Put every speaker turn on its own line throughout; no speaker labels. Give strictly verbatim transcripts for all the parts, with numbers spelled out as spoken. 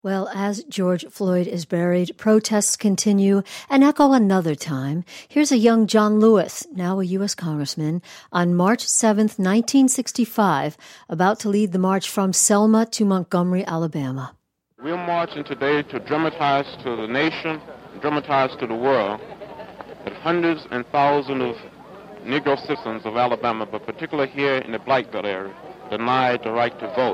Well, as George Floyd is buried, protests continue and echo another time. Here's a young John Lewis, now a U S congressman, on March seventh, nineteen sixty-five, about to lead the march from Selma to Montgomery, Alabama.
We're marching today to dramatize to the nation, dramatize to the world, that hundreds and thousands of Negro citizens of Alabama, but particularly here in the Black Belt area, denied the right to vote.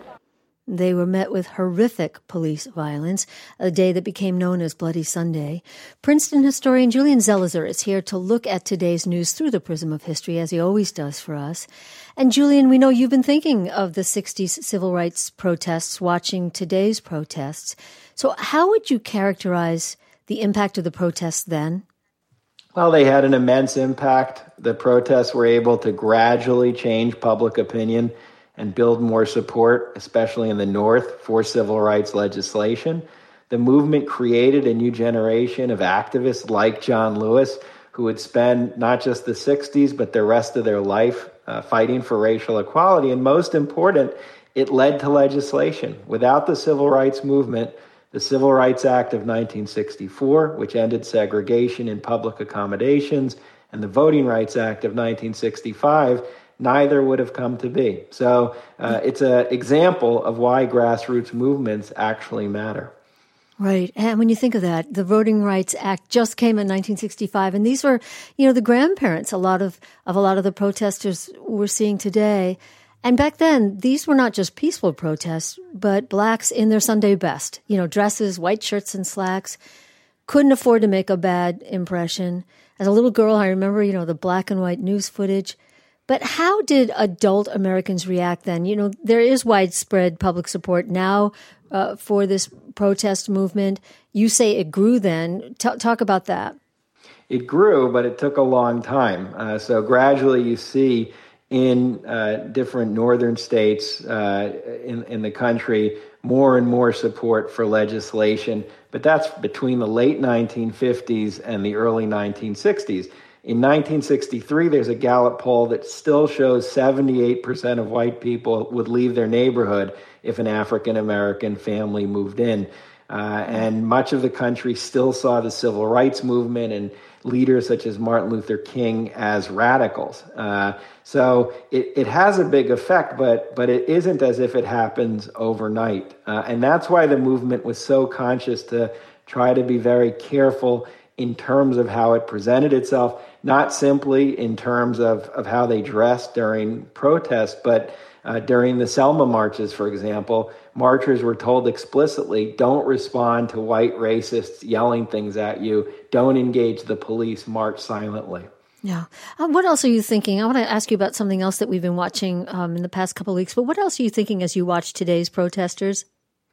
They were met with horrific police violence, a day that became known as Bloody Sunday. Princeton historian Julian Zelizer is here to look at today's news through the prism of history, as he always does for us. And Julian, we know you've been thinking of the sixties civil rights protests, watching today's protests. So how would you characterize the impact of the protests then?
Well, they had an immense impact. The protests were able to gradually change public opinion and build more support, especially in the North, for civil rights legislation. The movement created a new generation of activists like John Lewis, who would spend not just the sixties, but the rest of their life uh, fighting for racial equality. And most important, it led to legislation. Without the civil rights movement, the Civil Rights Act of nineteen sixty-four, which ended segregation in public accommodations, and the Voting Rights Act of nineteen sixty-five, neither would have come to be. So uh, it's an example of why grassroots movements actually matter.
Right. And when you think of that, the Voting Rights Act just came in nineteen sixty-five, and these were, you know, the grandparents, a lot of, of a lot of the protesters we're seeing today. And back then, these were not just peaceful protests, but blacks in their Sunday best, you know, dresses, white shirts and slacks, couldn't afford to make a bad impression. As a little girl, I remember, you know, the black and white news footage. But how did adult Americans react then? You know, there is widespread public support now uh, for this protest movement. You say it grew then. T- talk about that.
It grew, but it took a long time. Uh, so gradually you see in uh, different northern states uh, in, in the country more and more support for legislation. But that's between the late nineteen fifties and the early nineteen sixties. In nineteen sixty-three, there's a Gallup poll that still shows seventy-eight percent of white people would leave their neighborhood if an African-American family moved in. Uh, and much of the country still saw the civil rights movement and leaders such as Martin Luther King as radicals. Uh, so it, it has a big effect, but but it isn't as if it happens overnight. Uh, and that's why the movement was so conscious to try to be very careful in terms of how it presented itself, not simply in terms of, of how they dressed during protests, but uh, during the Selma marches, for example, marchers were told explicitly, don't respond to white racists yelling things at you, don't engage the police, march silently.
Yeah. Uh, what else are you thinking? I want to ask you about something else that we've been watching um, in the past couple of weeks, but what else are you thinking as you watch today's protesters?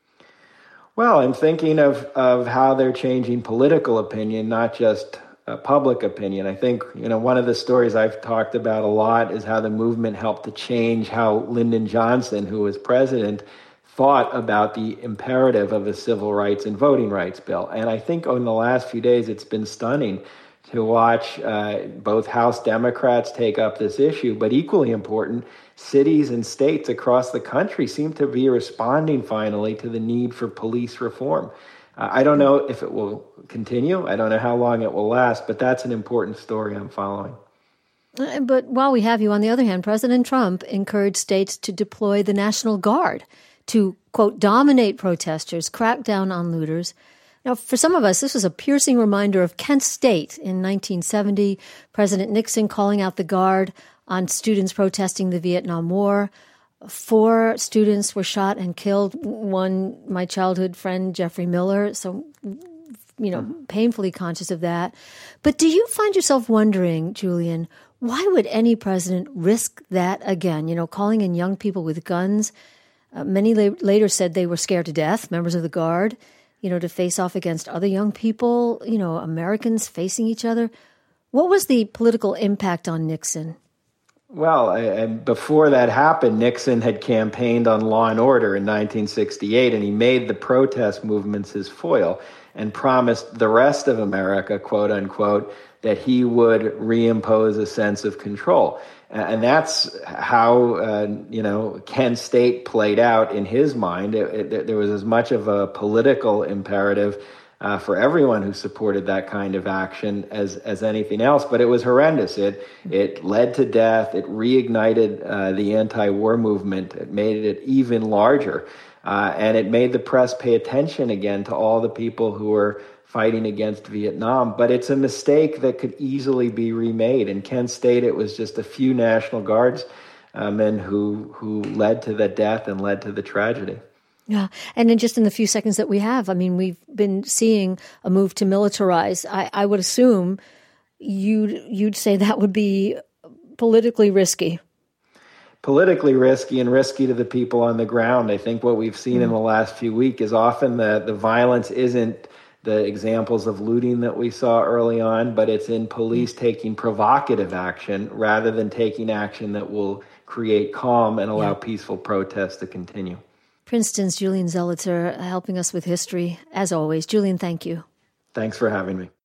Well, I'm thinking of, of how they're changing political opinion, not just uh, public opinion. I think, you know, one of the stories I've talked about a lot is how the movement helped to change how Lyndon Johnson, who was president, thought about the imperative of a civil rights and voting rights bill. And I think in the last few days, it's been stunning to watch uh, both House Democrats take up this issue, but equally important, cities and states across the country seem to be responding finally to the need for police reform. Uh, I don't know if it will continue. I don't know how long it will last, but that's an important story I'm following.
But while we have you, on the other hand, President Trump encouraged states to deploy the National Guard to, quote, dominate protesters, crack down on looters. Now, for some of us, this was a piercing reminder of Kent State in nineteen seventy, President Nixon calling out the Guard on students protesting the Vietnam War. Four students were shot and killed. One, my childhood friend, Jeffrey Miller. So, you know, painfully conscious of that. But do you find yourself wondering, Julian, why would any president risk that again? You know, calling in young people with guns. Uh, many la- later said they were scared to death, members of the Guard, you know, to face off against other young people, you know, Americans facing each other. What was the political impact on Nixon?
Well, I, before that happened, Nixon had campaigned on law and order in nineteen sixty-eight, and he made the protest movements his foil and promised the rest of America, quote unquote, that he would reimpose a sense of control. And that's how, uh, you know, Kent State played out in his mind. It, it, there was as much of a political imperative uh, for everyone who supported that kind of action as, as anything else. But it was horrendous. It, it led to death. It reignited uh, the anti-war movement. It made it even larger. Uh, and it made the press pay attention again to all the people who were fighting against Vietnam. But it's a mistake that could easily be remade. In Kent State, it was just a few National Guards uh, men who who led to the death and led to the tragedy.
Yeah. And then just in the few seconds that we have, I mean, we've been seeing a move to militarize. I, I would assume you'd, you'd say that would be politically risky.
Politically risky and risky to the people on the ground. I think what we've seen mm. in the last few weeks is often the, the violence isn't the examples of looting that we saw early on, but it's in police taking provocative action rather than taking action that will create calm and allow yeah. peaceful protests to continue.
Princeton's Julian Zelizer helping us with history, as always. Julian, thank you.
Thanks for having me.